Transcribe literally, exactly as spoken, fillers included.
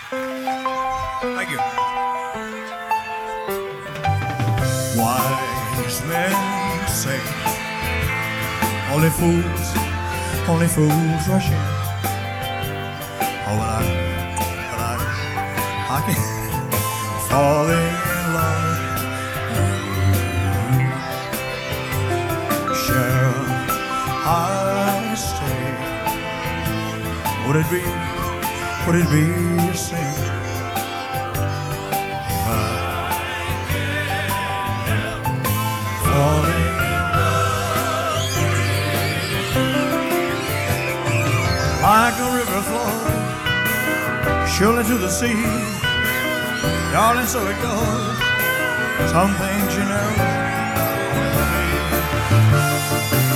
Thank you. Wise men say only fools, only fools rush in. Oh, but I, but I, I can't falling in love. Shall I stay? Would it be, would it be a sin if I falling in love like a river flows surely to the sea, darling? So it goes. Some things you know.